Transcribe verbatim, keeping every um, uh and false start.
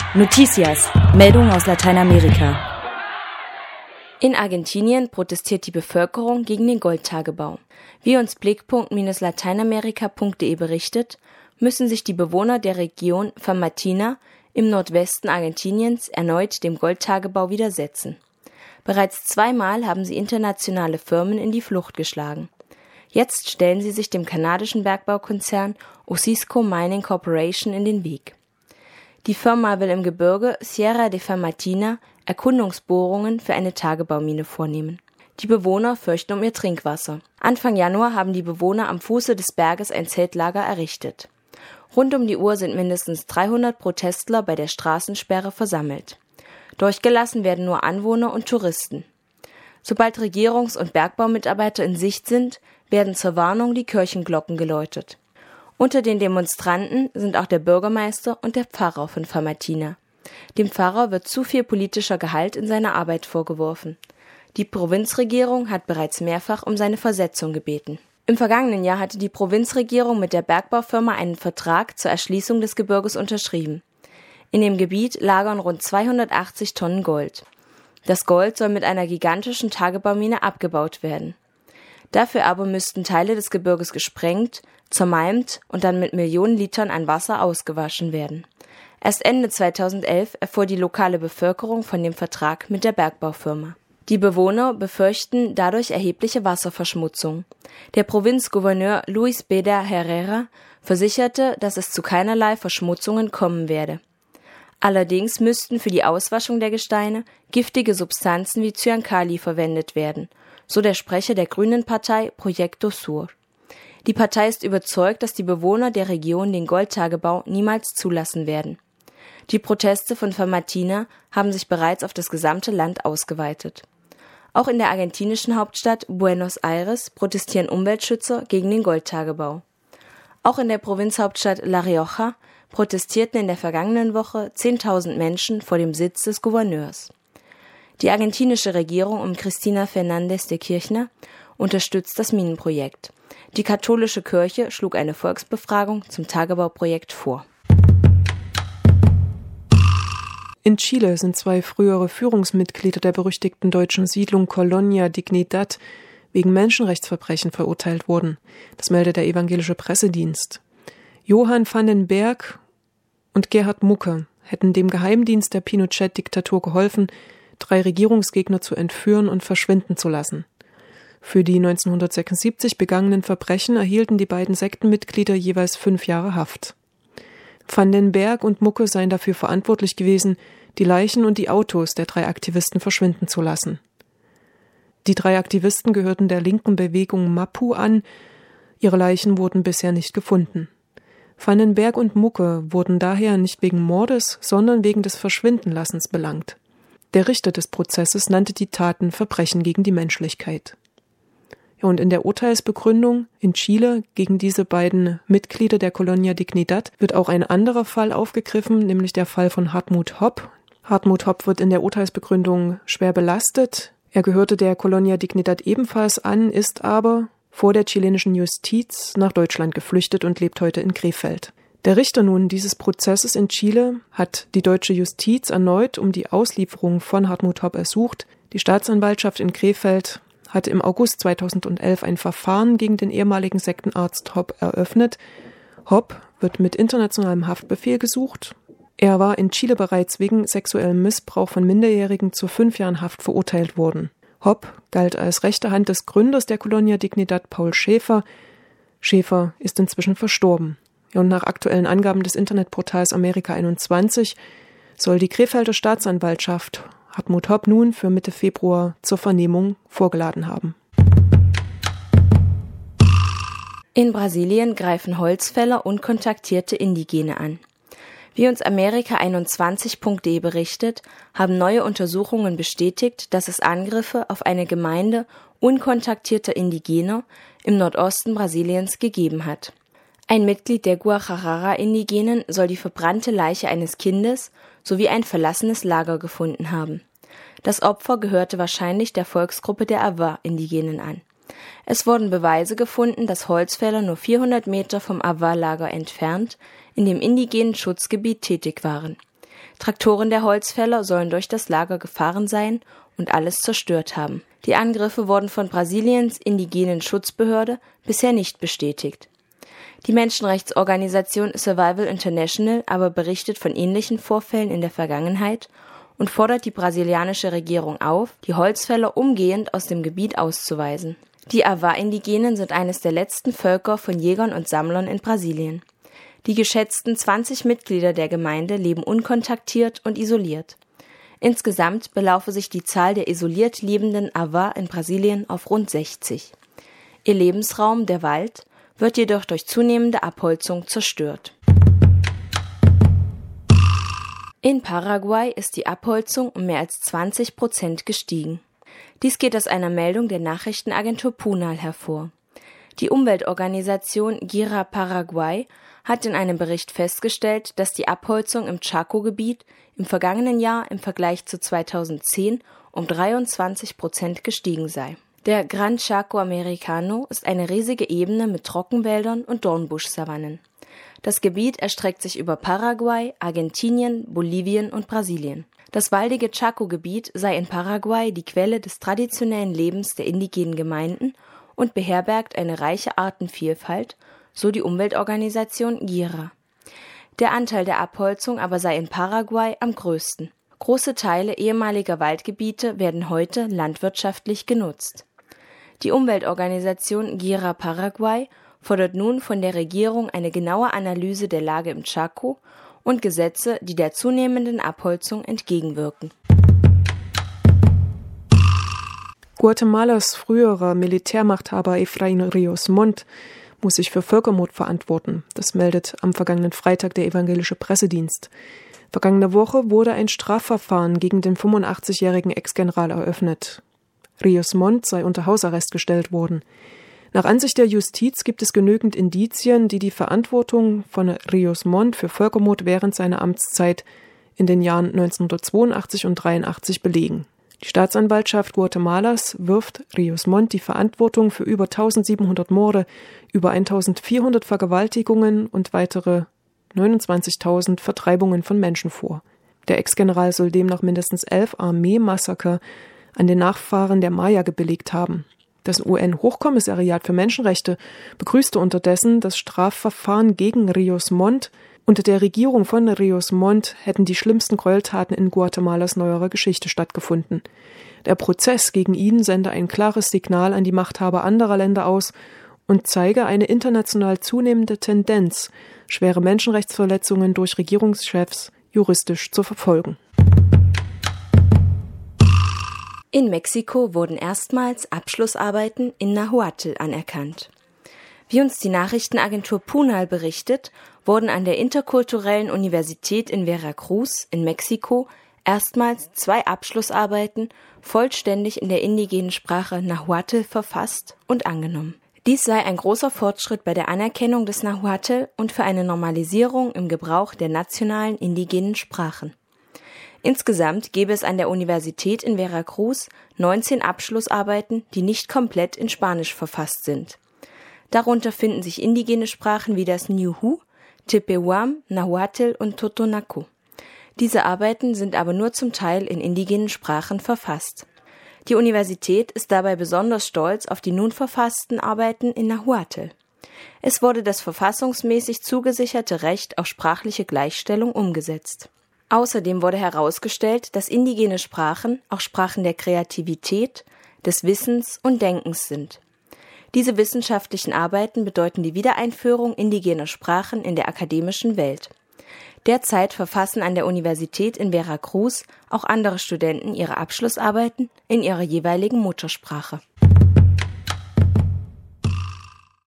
Noticias, Meldungen aus Lateinamerika. In Argentinien protestiert die Bevölkerung gegen den Goldtagebau. Wie uns Blickpunkt Lateinamerika punkt de berichtet, müssen sich die Bewohner der Region Famatina im Nordwesten Argentiniens erneut dem Goldtagebau widersetzen. Bereits zweimal haben sie internationale Firmen in die Flucht geschlagen. Jetzt stellen sie sich dem kanadischen Bergbaukonzern Osisko Mining Corporation in den Weg. Die Firma will im Gebirge Sierra de Famatina Erkundungsbohrungen für eine Tagebaumine vornehmen. Die Bewohner fürchten um ihr Trinkwasser. Anfang Januar haben die Bewohner am Fuße des Berges ein Zeltlager errichtet. Rund um die Uhr sind mindestens dreihundert Protestler bei der Straßensperre versammelt. Durchgelassen werden nur Anwohner und Touristen. Sobald Regierungs- und Bergbaumitarbeiter in Sicht sind, werden zur Warnung die Kirchenglocken geläutet. Unter den Demonstranten sind auch der Bürgermeister und der Pfarrer von Famatina. Dem Pfarrer wird zu viel politischer Gehalt in seiner Arbeit vorgeworfen. Die Provinzregierung hat bereits mehrfach um seine Versetzung gebeten. Im vergangenen Jahr hatte die Provinzregierung mit der Bergbaufirma einen Vertrag zur Erschließung des Gebirges unterschrieben. In dem Gebiet lagern rund zweihundertachtzig Tonnen Gold. Das Gold soll mit einer gigantischen Tagebaumine abgebaut werden. Dafür aber müssten Teile des Gebirges gesprengt, zermalmt und dann mit Millionen Litern an Wasser ausgewaschen werden. Erst Ende zweitausendelf erfuhr die lokale Bevölkerung von dem Vertrag mit der Bergbaufirma. Die Bewohner befürchten dadurch erhebliche Wasserverschmutzung. Der Provinzgouverneur Luis Beda Herrera versicherte, dass es zu keinerlei Verschmutzungen kommen werde. Allerdings müssten für die Auswaschung der Gesteine giftige Substanzen wie Cyankali verwendet werden, so der Sprecher der Grünen Partei Proyecto Sur. Die Partei ist überzeugt, dass die Bewohner der Region den Goldtagebau niemals zulassen werden. Die Proteste von Famatina haben sich bereits auf das gesamte Land ausgeweitet. Auch in der argentinischen Hauptstadt Buenos Aires protestieren Umweltschützer gegen den Goldtagebau. Auch in der Provinzhauptstadt La Rioja protestierten in der vergangenen Woche zehntausend Menschen vor dem Sitz des Gouverneurs. Die argentinische Regierung um Cristina Fernández de Kirchner unterstützt das Minenprojekt. Die katholische Kirche schlug eine Volksbefragung zum Tagebauprojekt vor. In Chile sind zwei frühere Führungsmitglieder der berüchtigten deutschen Siedlung Colonia Dignidad wegen Menschenrechtsverbrechen verurteilt worden. Das meldet der evangelische Pressedienst. Johann van den Berg und Gerhard Mucke hätten dem Geheimdienst der Pinochet-Diktatur geholfen, drei Regierungsgegner zu entführen und verschwinden zu lassen. Für die neunzehnhundertsechsundsiebzig begangenen Verbrechen erhielten die beiden Sektenmitglieder jeweils fünf Jahre Haft. Van den Berg und Mucke seien dafür verantwortlich gewesen, die Leichen und die Autos der drei Aktivisten verschwinden zu lassen. Die drei Aktivisten gehörten der linken Bewegung Mapu an, ihre Leichen wurden bisher nicht gefunden. Van den Berg und Mucke wurden daher nicht wegen Mordes, sondern wegen des Verschwindenlassens belangt. Der Richter des Prozesses nannte die Taten Verbrechen gegen die Menschlichkeit. Ja, und in der Urteilsbegründung in Chile gegen diese beiden Mitglieder der Colonia Dignidad wird auch ein anderer Fall aufgegriffen, nämlich der Fall von Hartmut Hopp. Hartmut Hopp wird in der Urteilsbegründung schwer belastet. Er gehörte der Colonia Dignidad ebenfalls an, ist aber vor der chilenischen Justiz nach Deutschland geflüchtet und lebt heute in Krefeld. Der Richter nun dieses Prozesses in Chile hat die deutsche Justiz erneut um die Auslieferung von Hartmut Hopp ersucht. Die Staatsanwaltschaft in Krefeld hat im August zweitausendelf ein Verfahren gegen den ehemaligen Sektenarzt Hopp eröffnet. Hopp wird mit internationalem Haftbefehl gesucht. Er war in Chile bereits wegen sexuellem Missbrauch von Minderjährigen zu fünf Jahren Haft verurteilt worden. Hopp galt als rechte Hand des Gründers der Colonia Dignidad, Paul Schäfer. Schäfer ist inzwischen verstorben. Und nach aktuellen Angaben des Internetportals Amerika einundzwanzig soll die Krefelder Staatsanwaltschaft Hartmut Hopp nun für Mitte Februar zur Vernehmung vorgeladen haben. In Brasilien greifen Holzfäller unkontaktierte Indigene an. Wie uns Amerika einundzwanzig punkt de berichtet, haben neue Untersuchungen bestätigt, dass es Angriffe auf eine Gemeinde unkontaktierter Indigener im Nordosten Brasiliens gegeben hat. Ein Mitglied der Guajarara-Indigenen soll die verbrannte Leiche eines Kindes sowie ein verlassenes Lager gefunden haben. Das Opfer gehörte wahrscheinlich der Volksgruppe der Awa-Indigenen an. Es wurden Beweise gefunden, dass Holzfäller nur vierhundert Meter vom Awa-Lager entfernt in dem indigenen Schutzgebiet tätig waren. Traktoren der Holzfäller sollen durch das Lager gefahren sein und alles zerstört haben. Die Angriffe wurden von Brasiliens indigenen Schutzbehörde bisher nicht bestätigt. Die Menschenrechtsorganisation Survival International aber berichtet von ähnlichen Vorfällen in der Vergangenheit und fordert die brasilianische Regierung auf, die Holzfäller umgehend aus dem Gebiet auszuweisen. Die Awa-Indigenen sind eines der letzten Völker von Jägern und Sammlern in Brasilien. Die geschätzten zwanzig Mitglieder der Gemeinde leben unkontaktiert und isoliert. Insgesamt belaufe sich die Zahl der isoliert lebenden Awa in Brasilien auf rund sechzig. Ihr Lebensraum, der Wald, wird jedoch durch zunehmende Abholzung zerstört. In Paraguay ist die Abholzung um mehr als zwanzig Prozent gestiegen. Dies geht aus einer Meldung der Nachrichtenagentur Punal hervor. Die Umweltorganisation Gira Paraguay hat in einem Bericht festgestellt, dass die Abholzung im Chaco-Gebiet im vergangenen Jahr im Vergleich zu zweitausendzehn um dreiundzwanzig Prozent gestiegen sei. Der Gran Chaco Americano ist eine riesige Ebene mit Trockenwäldern und Dornbuschsavannen. Das Gebiet erstreckt sich über Paraguay, Argentinien, Bolivien und Brasilien. Das waldige Chaco-Gebiet sei in Paraguay die Quelle des traditionellen Lebens der indigenen Gemeinden und beherbergt eine reiche Artenvielfalt, so die Umweltorganisation Gira. Der Anteil der Abholzung aber sei in Paraguay am größten. Große Teile ehemaliger Waldgebiete werden heute landwirtschaftlich genutzt. Die Umweltorganisation Gira Paraguay fordert nun von der Regierung eine genaue Analyse der Lage im Chaco und Gesetze, die der zunehmenden Abholzung entgegenwirken. Guatemalas früherer Militärmachthaber Efraín Ríos Montt muss sich für Völkermord verantworten. Das meldet am vergangenen Freitag der evangelische Pressedienst. Vergangene Woche wurde ein Strafverfahren gegen den fünfundachtzigjährigen Ex-General eröffnet. Ríos Montt sei unter Hausarrest gestellt worden. Nach Ansicht der Justiz gibt es genügend Indizien, die die Verantwortung von Ríos Montt für Völkermord während seiner Amtszeit in den Jahren neunzehnhundertzweiundachtzig und dreiundachtzig belegen. Die Staatsanwaltschaft Guatemalas wirft Ríos Montt die Verantwortung für über tausendsiebenhundert Morde, über eintausendvierhundert Vergewaltigungen und weitere neunundzwanzigtausend Vertreibungen von Menschen vor. Der Ex-General soll demnach mindestens elf Armee-Massaker an den Nachfahren der Maya gebilligt haben. Das U N-Hochkommissariat für Menschenrechte begrüßte unterdessen das Strafverfahren gegen Ríos Montt. Unter der Regierung von Ríos Montt hätten die schlimmsten Gräueltaten in Guatemalas neuerer Geschichte stattgefunden. Der Prozess gegen ihn sende ein klares Signal an die Machthaber anderer Länder aus und zeige eine international zunehmende Tendenz, schwere Menschenrechtsverletzungen durch Regierungschefs juristisch zu verfolgen. In Mexiko wurden erstmals Abschlussarbeiten in Nahuatl anerkannt. Wie uns die Nachrichtenagentur Punal berichtet, wurden an der Interkulturellen Universität in Veracruz in Mexiko erstmals zwei Abschlussarbeiten vollständig in der indigenen Sprache Nahuatl verfasst und angenommen. Dies sei ein großer Fortschritt bei der Anerkennung des Nahuatl und für eine Normalisierung im Gebrauch der nationalen indigenen Sprachen. Insgesamt gäbe es an der Universität in Veracruz neunzehn Abschlussarbeiten, die nicht komplett in Spanisch verfasst sind. Darunter finden sich indigene Sprachen wie das Ñuhu, Tepehuam, Nahuatl und Totonaco. Diese Arbeiten sind aber nur zum Teil in indigenen Sprachen verfasst. Die Universität ist dabei besonders stolz auf die nun verfassten Arbeiten in Nahuatl. Es wurde das verfassungsmäßig zugesicherte Recht auf sprachliche Gleichstellung umgesetzt. Außerdem wurde herausgestellt, dass indigene Sprachen auch Sprachen der Kreativität, des Wissens und Denkens sind. Diese wissenschaftlichen Arbeiten bedeuten die Wiedereinführung indigener Sprachen in der akademischen Welt. Derzeit verfassen an der Universität in Veracruz auch andere Studenten ihre Abschlussarbeiten in ihrer jeweiligen Muttersprache.